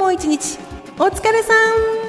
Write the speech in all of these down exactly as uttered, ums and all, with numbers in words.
も一日お疲れさん。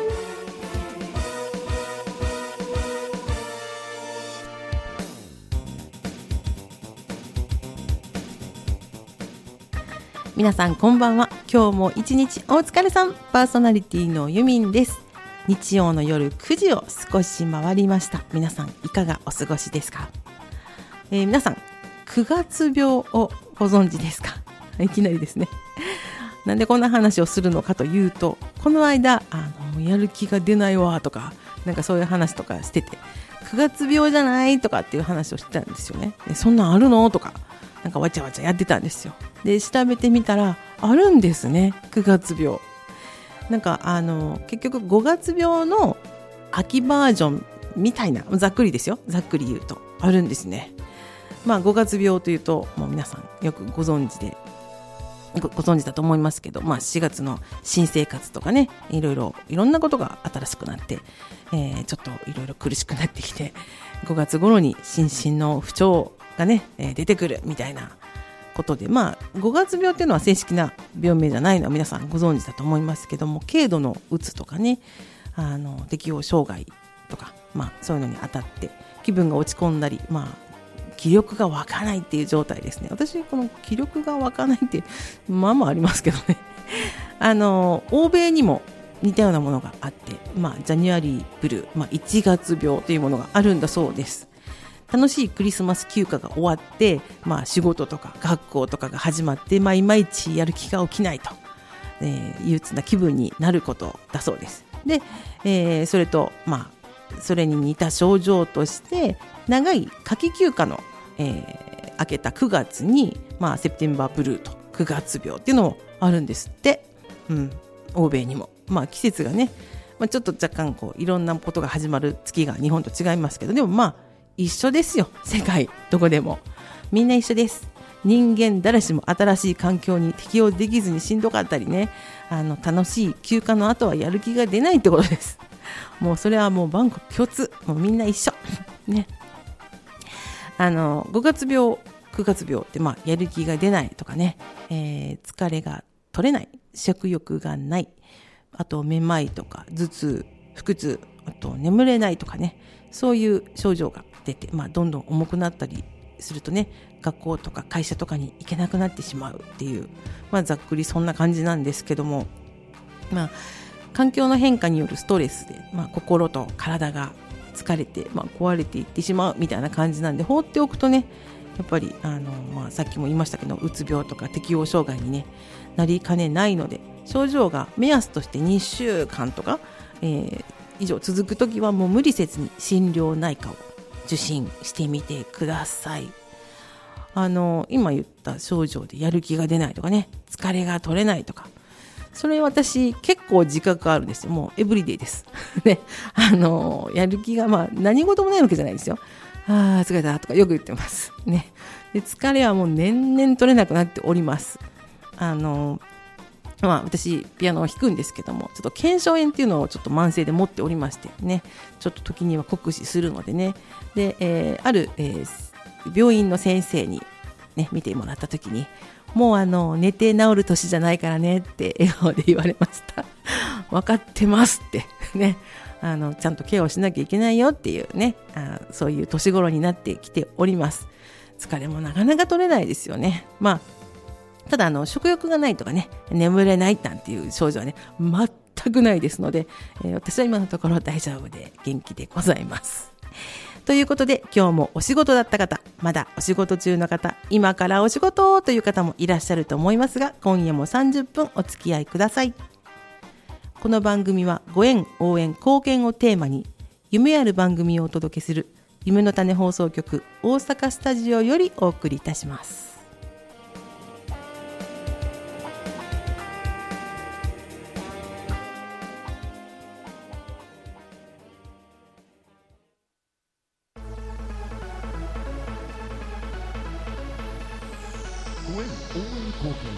皆さんこんばんは。今日も一日お疲れさん。パーソナリティのゆみんです。日曜の夜くじを少し回りました。皆さんいかがお過ごしですか？えー、皆さんくがつ病をご存知ですか？いきなりですね。なんでこんな話をするのかというと、この間あのやる気が出ないわとか、なんかそういう話とかしてて、くがつ病じゃないとかっていう話をしてたんですよね。でそんなんあるのとか、なんかわちゃわちゃやってたんですよ。で調べてみたらあるんですね、くがつ病。なんかあの結局ごがつ病の秋バージョンみたいな、ざっくりですよ、ざっくり言うとあるんですね。まあごがつ病というともう皆さんよくご存知で ご, ご存知だと思いますけど、まあ、しがつの新生活とかね、いろいろいろんなことが新しくなって、えー、ちょっといろいろ苦しくなってきて、ごがつ頃に心身の不調がね、えー、出てくるみたいなことで、まあごがつ病っていうのは正式な病名じゃないのは皆さんご存知だと思いますけども、軽度のうつとかね、あの適応障害とか、まあそういうのに当たって気分が落ち込んだり、まあ気力が湧かないっていう状態ですね。私この気力が湧かないってまあまあありますけどね。あの欧米にも似たようなものがあって、まあジャニュアリーブルー、まあ、いちがつ病というものがあるんだそうです。楽しいクリスマス休暇が終わって、まあ、仕事とか学校とかが始まって、まあ、いまいちやる気が起きないと、えー、憂鬱な気分になることだそうです。で、えー、それと、まあ、それに似た症状として長い夏季休暇の、えー、明けたくがつに、まあ、セプテンバーブルーとくがつ病っていうのもあるんですって、うん、欧米にも、まあ、季節がね、まあ、ちょっと若干こういろんなことが始まる月が日本と違いますけど、でもまあ一緒ですよ。世界どこでもみんな一緒です。人間誰しも新しい環境に適応できずにしんどかったりね、あの楽しい休暇の後はやる気が出ないってことです。もうそれはもう万国共通、もうみんな一緒ね。あのごがつ病くがつ病って、まあ、やる気が出ないとかね、えー、疲れが取れない、食欲がない、あとめまいとか頭痛腹痛、あと眠れないとかね、そういう症状が出て、まあ、どんどん重くなったりするとね、学校とか会社とかに行けなくなってしまうっていう、まあ、ざっくりそんな感じなんですけども、まあ、環境の変化によるストレスで、まあ、心と体が疲れて、まあ、壊れていってしまうみたいな感じなんで、放っておくとね、やっぱりあの、まあ、さっきも言いましたけど、うつ病とか適応障害に、ね、なりかねないので、症状が目安としてにしゅうかんとか、えー、以上続くときはもう無理せずに心療内科を受診してみてください。あの今言った症状でやる気が出ないとかね、疲れが取れないとか、それ私結構自覚あるんですよ。もうエブリデイですね。あのやる気が、まあ何事もないわけじゃないですよ。あー疲れたとかよく言ってますね。で疲れはもう年々取れなくなっております。あのまあ、私ピアノを弾くんですけども、ちょっと腱鞘炎っていうのをちょっと慢性で持っておりましてね、ちょっと時には酷使するのでね、で、えー、ある、えー、病院の先生に、ね、見てもらった時に、もうあの寝て治る年じゃないからねって笑顔で言われました。分かってますってね、あのちゃんとケアをしなきゃいけないよっていうね、あそういう年頃になってきております。疲れもなかなか取れないですよね。まあただあの食欲がないとかね、眠れないなんていう症状はね全くないですので、えー、私は今のところ大丈夫で元気でございます。ということで、今日もお仕事だった方、まだお仕事中の方、今からお仕事という方もいらっしゃると思いますが、今夜もさんじゅっぷんお付き合いください。この番組はご縁、応援、貢献をテーマに夢ある番組をお届けする夢の種放送局大阪スタジオよりお送りいたします。 ご縁応援貢献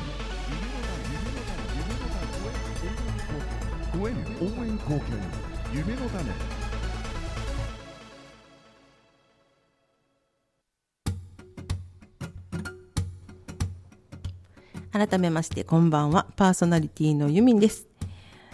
ご縁応援貢献夢の種。 改めましてこんばんは、パーソナリティのゆみんです。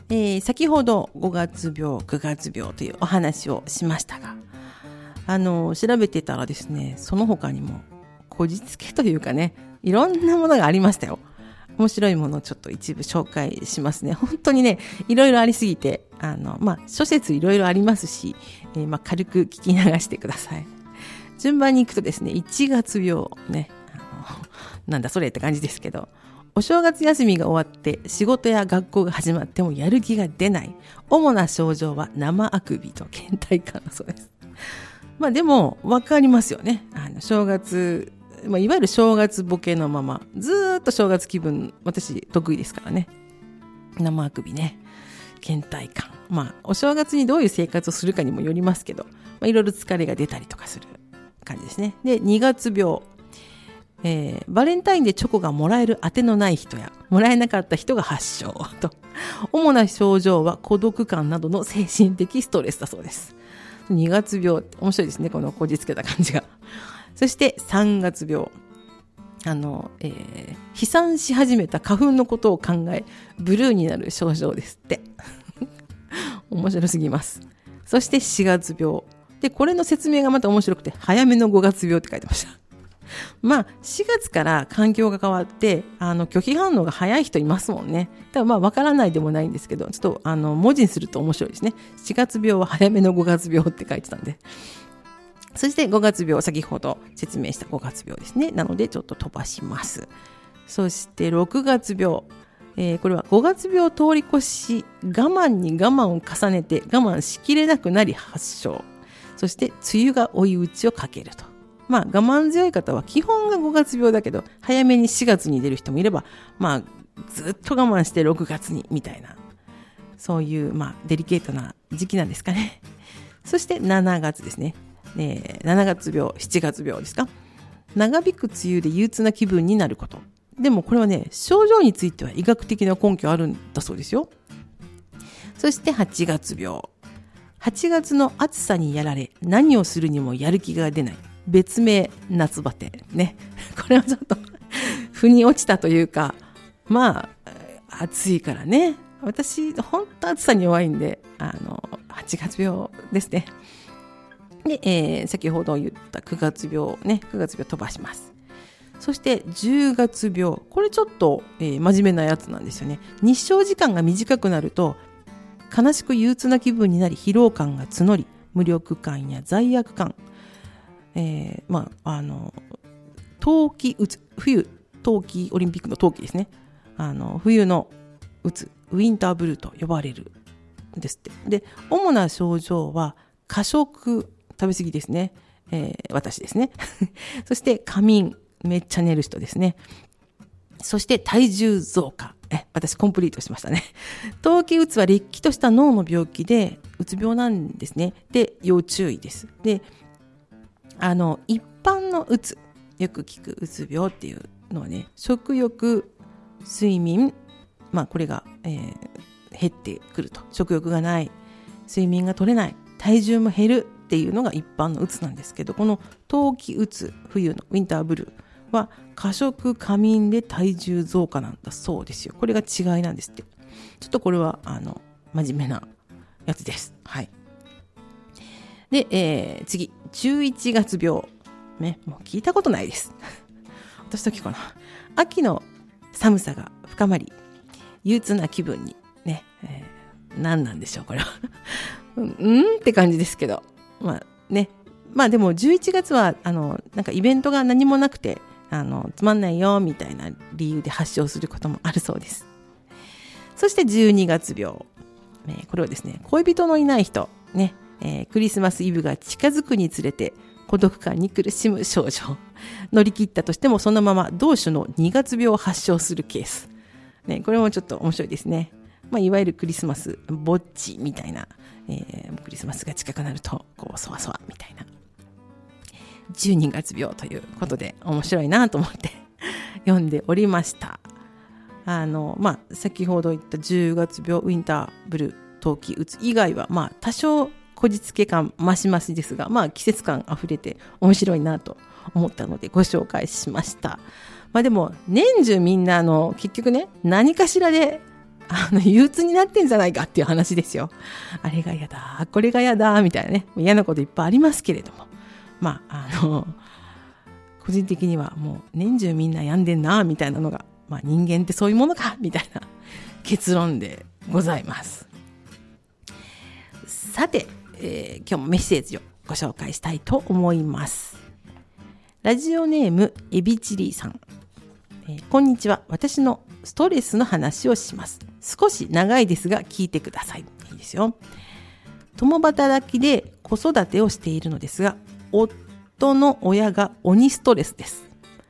えー、先ほどごがつ病、くがつ病というお話をしましたが、あの調べてたらですね、その他にもこじつけというかね、いろんなものがありましたよ。面白いものをちょっと一部紹介しますね。本当にね、いろいろありすぎて、あの、まあ、諸説いろいろありますし、えー、まあ、軽く聞き流してください。順番に行くとですね、いちがつ病ね、あのなんだそれって感じですけど、お正月休みが終わって仕事や学校が始まってもやる気が出ない。主な症状は生あくびと倦怠感だそうです。まあでもわかりますよね。あの正月、まあ、いわゆる正月ボケのままずーっと正月気分、私得意ですからね。生あくびね、倦怠感、まあお正月にどういう生活をするかにもよりますけど、まあ、いろいろ疲れが出たりとかする感じですね。で、にがつ病、えー、バレンタインでチョコがもらえる当てのない人やもらえなかった人が発症と、主な症状は孤独感などの精神的ストレスだそうです。にがつ病って面白いですね、このこじつけた感じが。そしてさんがつ病、あの、えー、飛散し始めた花粉のことを考えブルーになる症状ですって面白すぎます。そしてしがつ病で、これの説明がまた面白くて、早めのごがつ病って書いてました。まあしがつから環境が変わってあの拒否反応が早い人いますもんね。だからまあ分からないでもないんですけど、ちょっとあの文字にすると面白いですね。しがつ病は早めのごがつ病って書いてたんで。そしてごがつ病、先ほど説明したごがつ病ですね。なのでちょっと飛ばします。そしてろくがつ病、えー、これはごがつ病を通り越し我慢に我慢を重ねて我慢しきれなくなり発症。そして梅雨が追い打ちをかけると。まあ我慢強い方は基本がごがつ病だけど早めにしがつに出る人もいれば、まあずっと我慢してろくがつにみたいな、そういうまあデリケートな時期なんですかね。そしてしちがつですね、えー、しちがつ病、しちがつ病ですか。長引く梅雨で憂鬱な気分になること。でもこれはね、症状については医学的な根拠あるんだそうですよ。そしてはちがつ病、はちがつの暑さにやられ何をするにもやる気が出ない、別名夏バテね。これはちょっと腑に落ちたというか、まあ暑いからね、私本当暑さに弱いんで、あのはちがつ病ですね。で、えー、先ほど言ったくがつ病ね、くがつ病飛ばします。そしてじゅうがつ病、これちょっと、えー、真面目なやつなんですよね。日照時間が短くなると悲しく憂鬱な気分になり、疲労感が募り、無力感や罪悪感、えー、まああの冬季うつ、冬冬季オリンピックの冬季ですね、あの冬のうつ、ウィンターブルーと呼ばれるんですって。で、主な症状は過食、食べ過ぎですね、えー、私ですねそして過眠、めっちゃ寝る人ですね。そして体重増加、え私コンプリートしましたね。冬季うつはれっきとした脳の病気でうつ病なんですね。で、要注意です。で、あの一般のうつ、よく聞くうつ病っていうのはね、食欲、睡眠、まあこれが、えー、減ってくると、食欲がない、睡眠が取れない、体重も減るっていうのが一般のうつなんですけど、この冬季うつ、冬のウィンターブルーは過食過眠で体重増加なんだそうですよ。これが違いなんですって。ちょっとこれはあの真面目なやつです。はい。で、えー、次じゅういちがつ病ね、もう聞いたことないです私だけかな。秋の寒さが深まり憂鬱な気分にね、えー、何なんでしょうこれはうん、うんって感じですけど、まあね、まあでもじゅういちがつはあのなんかイベントが何もなくて、あのつまんないよみたいな理由で発症することもあるそうです。そしてじゅうにがつ病、えー、これはですね、恋人のいない人ね、えー、クリスマスイブが近づくにつれて孤独感に苦しむ症状、乗り切ったとしてもそのまま同種のにがつ病を発症するケース、ね、これもちょっと面白いですね。まあ、いわゆるクリスマスぼっちみたいな、えー、クリスマスが近くなるとこうそわそわみたいなじゅうにがつ病ということで面白いなと思って読んでおりました。あの、まあ、先ほど言ったじゅうがつ病、ウィンターブルー、冬季うつ以外は、まあ、多少こじつけ感増し増しですが、まあ、季節感あふれて面白いなと思ったのでご紹介しました。まあ、でも年中みんなあの結局ね、何かしらであの憂鬱になってんじゃないかっていう話ですよ。あれが嫌だ、これが嫌だみたいなね、嫌なこといっぱいありますけれども、まああの個人的にはもう年中みんな病んでんなみたいなのが、まあ、人間ってそういうものかみたいな結論でございます。さて、えー、今日もメッセージをご紹介したいと思います。ラジオネームエビチリさん、えー、こんにちは。私のストレスの話をします。少し長いですが聞いてください。いいですよ。共働きで子育てをしているのですが、夫の親が鬼ストレスです。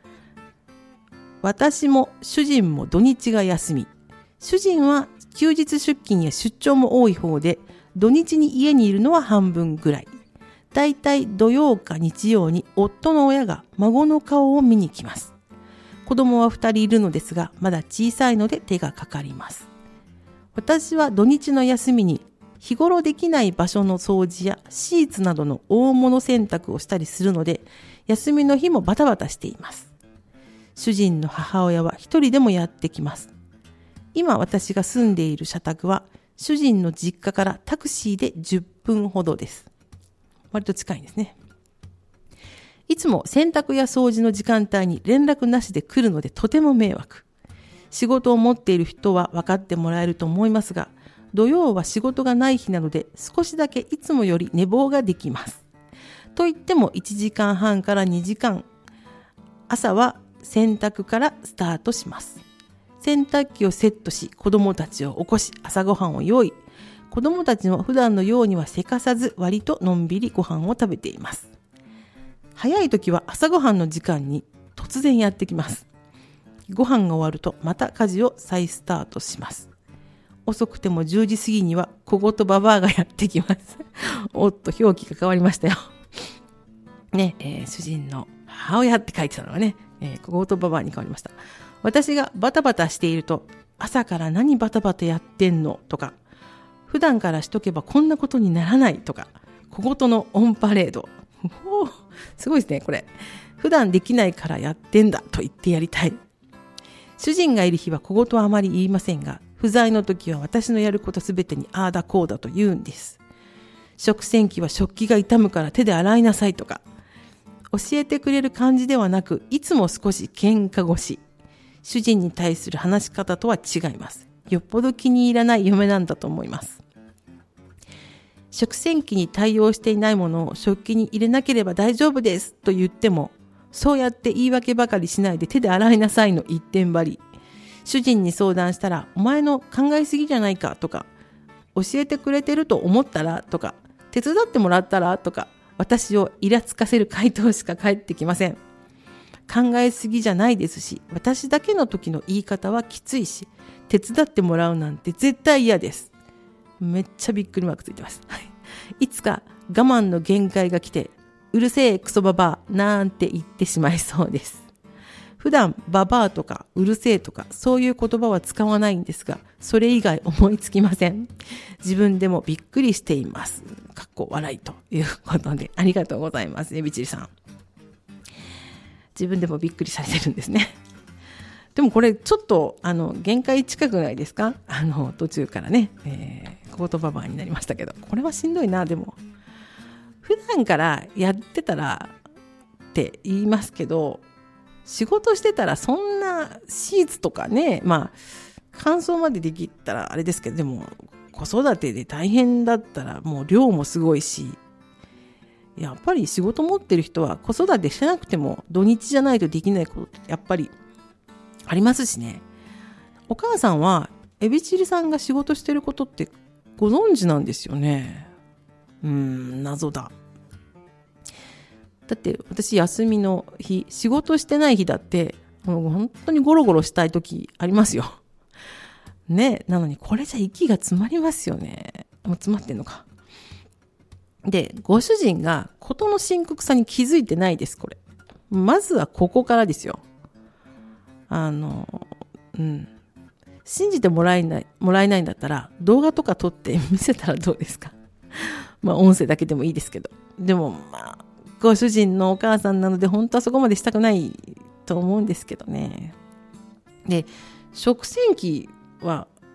私も主人も土日が休み。主人は休日出勤や出張も多い方で、土日に家にいるのは半分ぐらい。だいたい土曜か日曜に夫の親が孫の顔を見に来ます。子供はふたりいるのですが、まだ小さいので手がかかります。私は土日の休みに日頃できない場所の掃除やシーツなどの大物洗濯をしたりするので、休みの日もバタバタしています。主人の母親は一人でもやってきます。今私が住んでいる社宅は主人の実家からタクシーでじゅっぷんほどです。割と近いんですね。いつも洗濯や掃除の時間帯に連絡なしで来るのでとても迷惑。仕事を持っている人は分かってもらえると思いますが、土曜は仕事がない日なので少しだけいつもより寝坊ができます。といってもいちじかんはんからにじかん、朝は洗濯からスタートします。洗濯機をセットし、子供たちを起こし、朝ごはんを用意。子供たちも普段のようにはせかさず、割とのんびりご飯を食べています。早い時は朝ごはんの時間に突然やってきます。ご飯が終わるとまた家事を再スタートします。遅くてもじゅうじ過ぎには小言ババアがやってきます。おっと、表記が変わりましたよ。ね、えー、主人の母親って書いてたのはね、えー、小言ババアに変わりました。私がバタバタしていると、朝から何バタバタやってんのとか、普段からしとけばこんなことにならないとか、小言のオンパレード。おー、すごいですね、これ。普段できないからやってんだと言ってやりたい。主人がいる日は小言はあまり言いませんが、不在の時は私のやることすべてにああだこうだと言うんです。食洗機は食器が傷むから手で洗いなさいとか、教えてくれる感じではなく、いつも少し喧嘩腰。主人に対する話し方とは違います。よっぽど気に入らない嫁なんだと思います。食洗機に対応していないものを食器に入れなければ大丈夫ですと言っても、そうやって言い訳ばかりしないで手で洗いなさいの一点張り。主人に相談したら、お前の考えすぎじゃないかとか、教えてくれてると思ったらとか、手伝ってもらったらとか、私をイラつかせる回答しか返ってきません。考えすぎじゃないですし、私だけの時の言い方はきついし、手伝ってもらうなんて絶対嫌です。めっちゃびっくりマークついてます。いつか我慢の限界が来て、うるせえクソババアなんて言ってしまいそうです。普段ババアとかうるせえとかそういう言葉は使わないんですが、それ以外思いつきません。自分でもびっくりしています。かっこ笑いということで、ありがとうございます。エビチリさん。自分でもびっくりされてるんですね。でもこれちょっとあの限界近くないですか？あの途中からね、えー、小言ババアになりましたけど、これはしんどいな。でも普段からやってたらって言いますけど、仕事してたらそんなシーツとかね、まあ乾燥までできたらあれですけど、でも子育てで大変だったらもう量もすごいし、やっぱり仕事持ってる人は子育てしてなくても土日じゃないとできないことってやっぱりありますしね。お母さんはエビチリさんが仕事してることってご存知なんですよね。うーん、謎だ。だって私休みの日、仕事してない日だってもう本当にゴロゴロしたい時ありますよ。ね、なのにこれじゃ息が詰まりますよね。もう詰まってんのか。で、ご主人が事の深刻さに気づいてないです、これ。まずはここからですよ。あの、うん。信じてもらえない、もらえないんだったら、動画とか撮って見せたらどうですか？まあ、音声だけでもいいですけど。でも、まあ、ご主人のお母さんなので、本当はそこまでしたくないと思うんですけどね。で、食洗機は、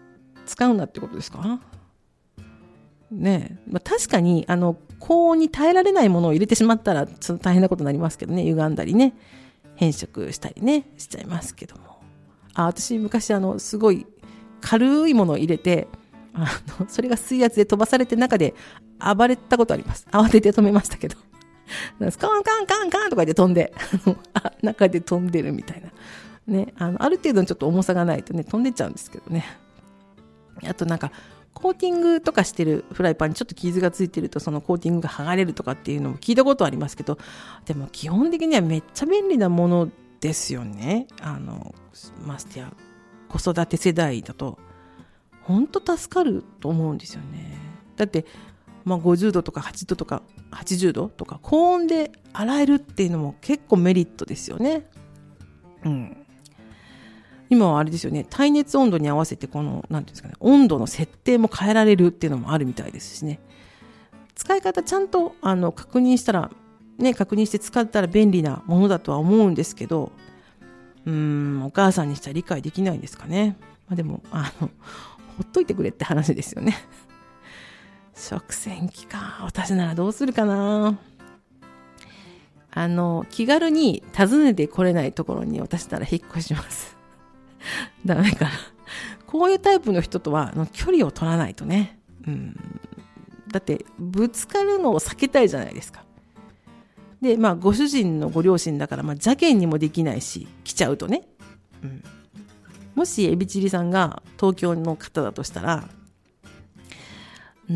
使うなってことですかねえ、まあ、確かにあの高温に耐えられないものを入れてしまったらちょっと大変なことになりますけどね、歪んだりね変色したりねしちゃいますけども、あ、私昔あのすごい軽いものを入れて、あのそれが水圧で飛ばされて中で暴れたことあります。慌てて止めましたけどスカンカンカンカンとかで飛んであ中で飛んでるみたいなね、あのある程度のちょっと重さがないとね飛んでっちゃうんですけどね。あとなんかコーティングとかしてるフライパンにちょっと傷がついてるとそのコーティングが剥がれるとかっていうのも聞いたことありますけど、でも基本的にはめっちゃ便利なものですよね。あのましてや子育て世代だと本当助かると思うんですよね。だって、まあ、ごじゅうどとかはちじゅうどとかはちじゅうどとか高温で洗えるっていうのも結構メリットですよね。うん。今はあれですよね、耐熱温度に合わせてこのなんていうんですかね、温度の設定も変えられるっていうのもあるみたいですしね。使い方ちゃんとあの確認したらね、確認して使ったら便利なものだとは思うんですけど、うーんお母さんにしたら理解できないですかね。まあ、でもあのほっといてくれって話ですよね。食洗機か、私ならどうするかな。あの気軽に訪ねてこれないところに私なら引っ越します。ダメかな。こういうタイプの人とは距離を取らないとね、うん、だってぶつかるのを避けたいじゃないですか。でまあご主人のご両親だから、まあ、邪険にもできないし来ちゃうとね、うん、もしエビチリさんが東京の方だとしたら、うん、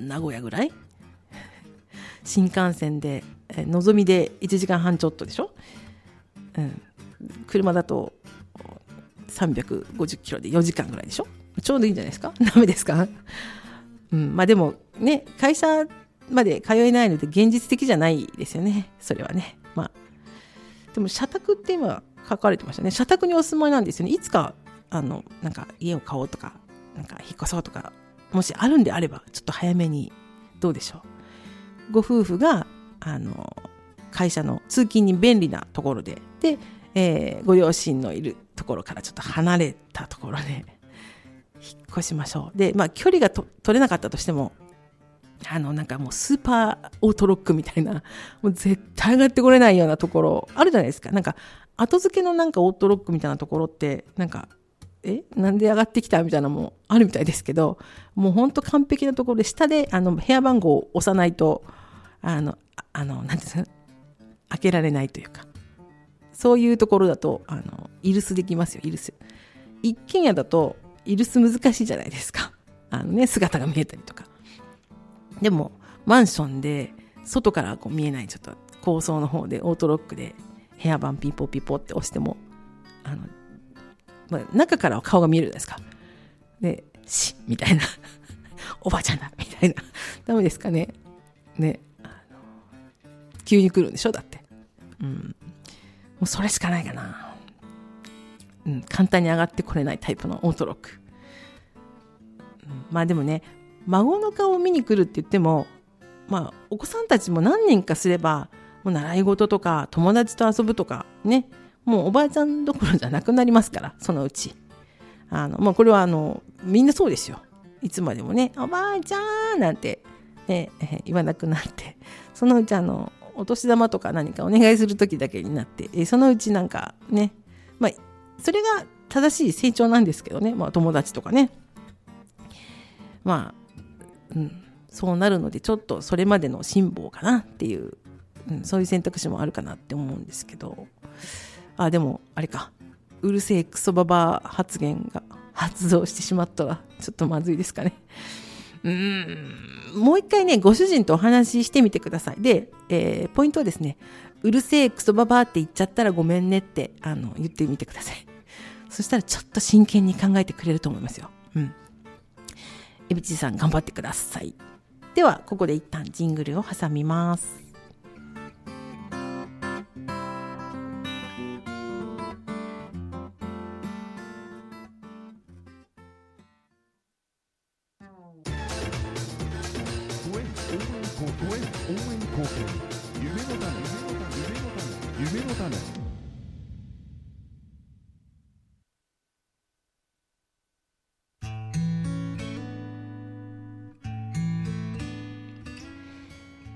名古屋ぐらい新幹線でえのぞみでいちじかんはんちょっとでしょ、うん、車だとさんびゃくごじゅっキロでよじかんぐらいでしょ。ちょうどいいんじゃないですか。ダメですか、うん、まあでもね、会社まで通えないので現実的じゃないですよね、それはね。まあでも社宅って今書かれてましたね。社宅にお住まいなんですよね。いつかあのなんか家を買おうとかなんか引っ越そうとかもしあるんであればちょっと早めにどうでしょう。ご夫婦があの会社の通勤に便利なところでで、えー、ご両親のいるところからちょっと離れたところで引っ越しましょう。でまあ距離がと取れなかったとしても、あのなんかもうスーパーオートロックみたいな、もう絶対上がってこれないようなところあるじゃないですか。なんか後付けのなんかオートロックみたいなところってなんかえなんで上がってきたみたいなのもあるみたいですけど、もう本当完璧なところで下であの部屋番号を押さないとあのあのなんていうんですか、開けられないというか、そういうところだとあのイルスできますよ。イルス一軒家だとイルス難しいじゃないですか。あのね、姿が見えたりとか。でもマンションで外からこう見えないちょっと高層の方でオートロックで部屋番ピポピポって押してもあの、まあ、中からは顔が見えるじゃないですか。でしみたいなおばあちゃんだみたいな、ダメですかね。ね、あの急に来るんでしょだって、うん、もうそれしかないかな、うん、簡単に上がってこれないタイプのオートロック、うん、まあでもね、孫の顔を見に来るって言っても、まあお子さんたちも何年かすればもう習い事とか友達と遊ぶとかね、もうおばあちゃんどころじゃなくなりますから、そのうちあの、まあ、これはあのみんなそうですよ。いつまでもねおばあちゃんなんて、ねえー、言わなくなって、そのうちあのお年玉とか何かお願いする時だけになって、えー、そのうちなんかね、まあそれが正しい成長なんですけどね、まあ、友達とかね、まあうん、そうなるのでちょっとそれまでの辛抱かなっていう、うん、そういう選択肢もあるかなって思うんですけど、あでもあれか、うるせえクソババア発言が発動してしまったらちょっとまずいですかね。うーんもう一回ねご主人とお話ししてみてください。で、えー、ポイントはですね、うるせえクソババアって言っちゃったらごめんねってあの言ってみてください。そしたらちょっと真剣に考えてくれると思いますよ。うんエビチさん頑張ってください。ではここで一旦ジングルを挟みます。 ごえん応援貢献、夢の種、夢の種、夢の種。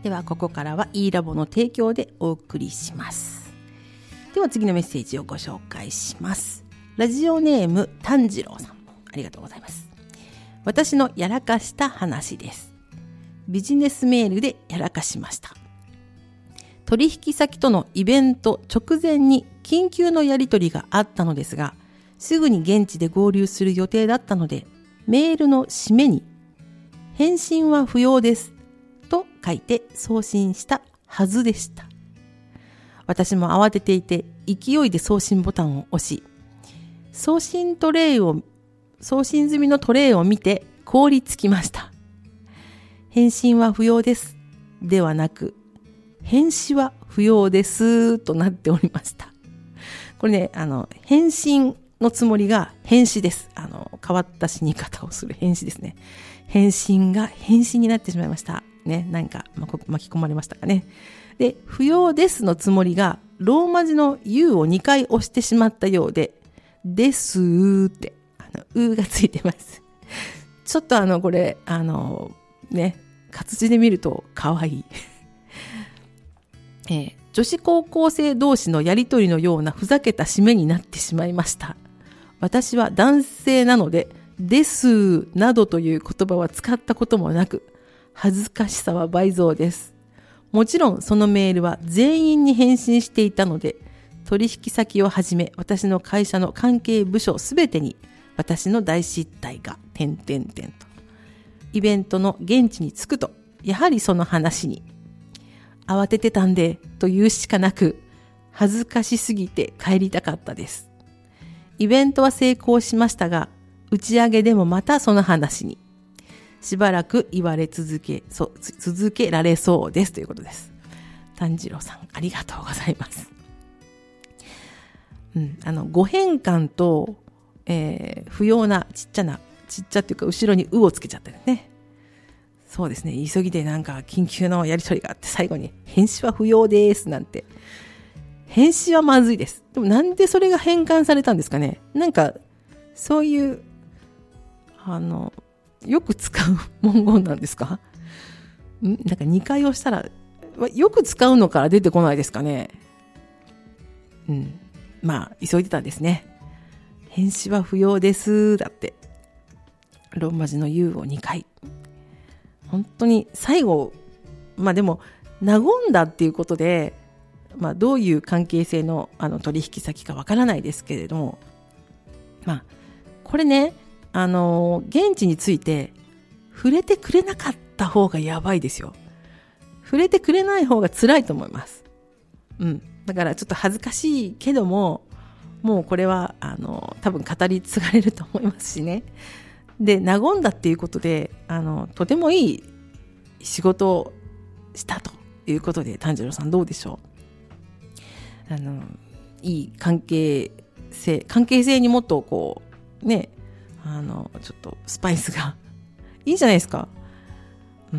ではここからは E ラボの提供でお送りします。では次のメッセージをご紹介します。ラジオネーム炭治郎さん、ありがとうございます。私のやらかした話です。ビジネスメールでやらかしました。取引先とのイベント直前に緊急のやり取りがあったのですが、すぐに現地で合流する予定だったので、メールの締めに返信は不要ですと書いて送信したはずでした。私も慌てていて勢いで送信ボタンを押し、送信トレイを送信済みのトレイを見て凍りつきました。返信は不要ですではなく、返信は不要ですとなっておりました。これね、あの返信のつもりが返信です。あの変わった死に方をする返信ですね。返信が返信になってしまいましたね。なんか巻き込まれましたかね。で、不要ですのつもりがローマ字の U をにかい押してしまったようで、ですーってあのうーがついてます。ちょっとあのこれあのね、活字で見るとかわいい、えー、女子高校生同士のやりとりのようなふざけた締めになってしまいました。私は男性なのでですなどという言葉は使ったこともなく、恥ずかしさは倍増です。もちろんそのメールは全員に返信していたので、取引先をはじめ私の会社の関係部署すべてに私の大失態が点々点と。イベントの現地に着くと、やはりその話に慌ててたんでと言うしかなく、恥ずかしすぎて帰りたかったです。イベントは成功しましたが、打ち上げでもまたその話にしばらく言われ続けそ続けられそうですということです。炭治郎さん、ありがとうございます。うん、あのご変換と、えー、不要なちっちゃなちっちゃっていうか後ろにうをつけちゃったりね。そうですね、急ぎでなんか緊急のやり取りがあって最後に返信は不要ですなんて、返信はまずいです。でもなんでそれが変換されたんですかね。なんかそういうあのよく使う文言なんですか？んなんかにかい押したらよく使うのから出てこないですかね。うん、まあ急いでたんですね。返信は不要ですだってローマ字の U をにかい。本当に最後、まあでも和んだっていうことで、まあどういう関係性のあの取引先かわからないですけれども、まあこれね、あの現地について触れてくれなかった方がやばいですよ。触れてくれない方が辛いと思います。うん。だからちょっと恥ずかしいけども、もうこれはあの多分語り継がれると思いますしね。で、和んだっていうことで、あのとてもいい仕事をしたということで、炭治郎さんどうでしょう。あのいい関係性、関係性にもっとこうね、あのちょっとスパイスがいいじゃないですか。うん、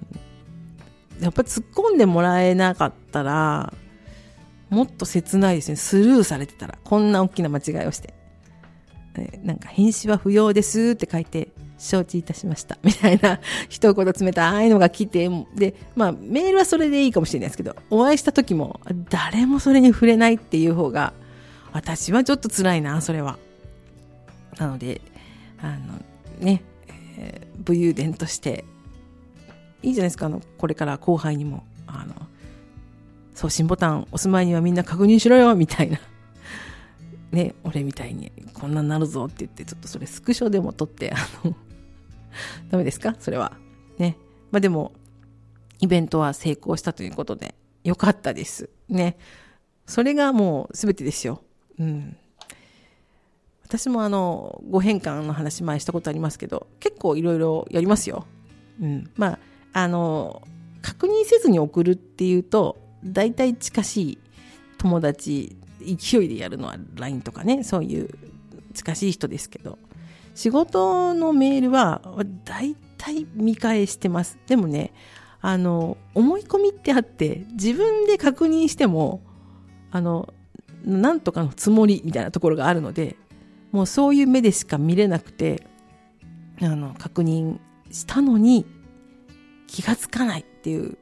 やっぱり突っ込んでもらえなかったらもっと切ないですね。スルーされてたら、こんな大きな間違いをして、なんか返信は不要ですって書いて承知いたしましたみたいな一言冷たいのが来て、で、まあメールはそれでいいかもしれないですけど、お会いした時も誰もそれに触れないっていう方が私はちょっと辛いな、それは。なのであのね、えー、武勇伝としていいじゃないですか。あのこれから後輩にもあの送信ボタン押す前にはみんな確認しろよみたいなね、俺みたいにこんなになるぞって言って、ちょっとそれスクショでも撮ってあのダメですかそれはね。まあでもイベントは成功したということでよかったですね。それがもう全てですよ。うん。私もあのご変換の話前したことありますけど、結構いろいろやりますよ。うん。まああの確認せずに送るっていうと、だいたい近しい友達、勢いでやるのは ライン とかね、そういう近しい人ですけど、仕事のメールはだいたい見返してます。でもね、あの思い込みってあって、自分で確認してもあのなんとかのつもりみたいなところがあるので、もうそういう目でしか見れなくて、あの確認したのに気がつかないっていう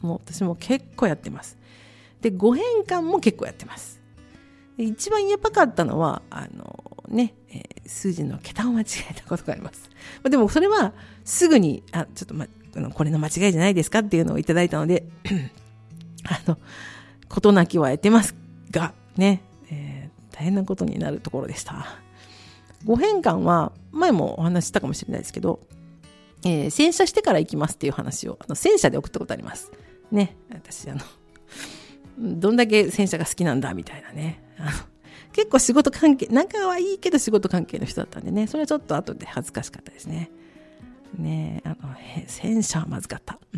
もう私も結構やってます。でご変換も結構やってます。で一番やばかったのはあのね、えー、数字の桁を間違えたことがあります。まあ、でもそれはすぐにあちょっと、ま、これの間違いじゃないですかっていうのをいただいたのであの事なきは得てますがね、えー、大変なことになるところでした。ご変換は前もお話ししたかもしれないですけど、えー、洗車してから行きますっていう話をあの洗車で送ったことありますね。私あのどんだけ洗車が好きなんだみたいなね、あの結構仕事関係仲はいいけど仕事関係の人だったんでね、それはちょっと後で恥ずかしかったですね。ねあの洗車はまずかった、うん、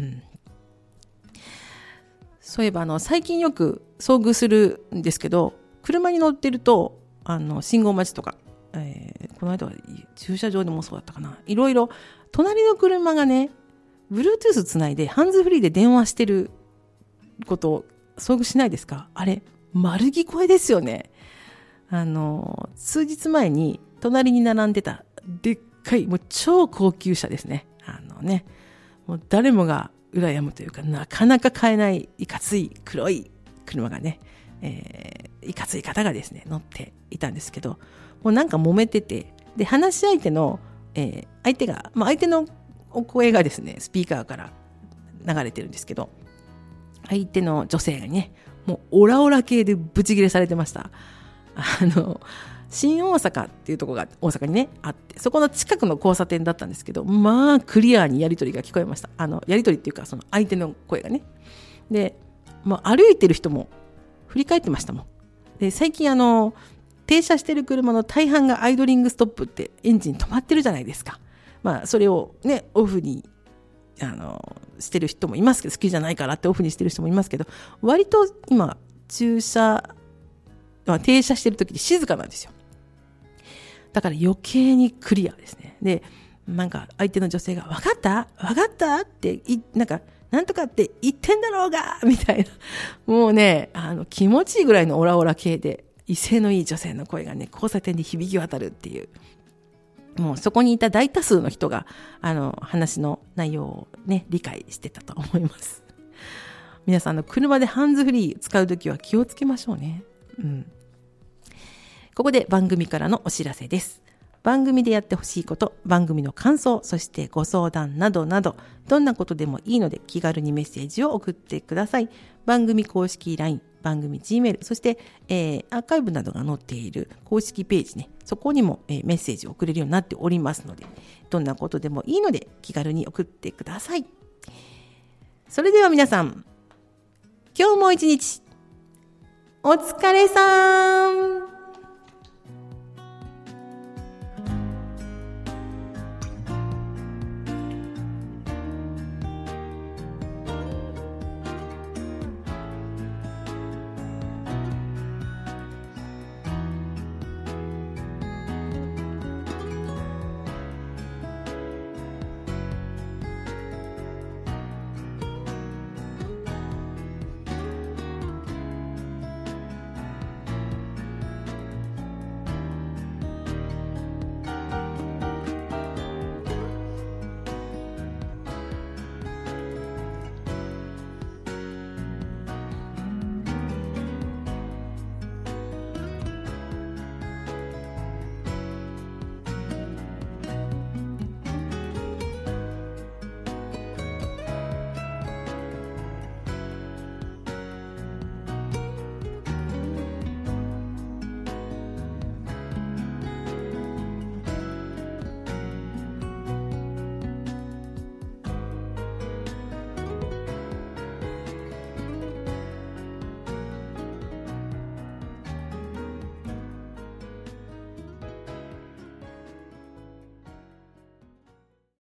そういえばあの最近よく遭遇するんですけど、車に乗ってるとあの信号待ちとか、えー、この間は駐車場でもそうだったかな、いろいろ隣の車がね Bluetooth つないでハンズフリーで電話してることを遭遇しないですか？あれ丸聞こえですよね。あの数日前に隣に並んでたでっかいもう超高級車ですね。あのねもう誰もが羨むというかなかなか買えないいかつい黒い車がね、えー、いかつい方がですね乗っていたんですけど、もうなんか揉めてて、で話し相手の、えー、相手が、まあ、相手のお声がですねスピーカーから流れてるんですけど、相手の女性がねもうオラオラ系でブチギレされてました。あの新大阪っていうところが大阪にねあって、そこの近くの交差点だったんですけど、まあクリアにやり取りが聞こえました。あのやり取りっていうかその相手の声がね。で、まあ、歩いてる人も振り返ってましたもん。で最近あの停車してる車の大半がアイドリングストップってエンジン止まってるじゃないですか。まあそれをねオフにあのしてる人もいますけど、好きじゃないからってオフにしてる人もいますけど、割と今駐車、まあ、停車してる時って静かなんですよ。だから余計にクリアですね。でなんか相手の女性が分かった分かったっていなんかなんとかって言ってんだろうがみたいな、もうねあの気持ちいいぐらいのオラオラ系で威勢のいい女性の声がね交差点で響き渡るっていう、もうそこにいた大多数の人があの話の内容をね理解してたと思います。皆さんの車でハンズフリー使うときは気をつけましょうね。うん。ここで番組からのお知らせです。番組でやってほしいこと、番組の感想、そしてご相談などなど、どんなことでもいいので気軽にメッセージを送ってください。番組公式 ライン、番組 Gmail、そして、えー、アーカイブなどが載っている公式ページね、そこにも、えー、メッセージを送れるようになっておりますので、どんなことでもいいので気軽に送ってください。それでは皆さん、今日も一日お疲れさん。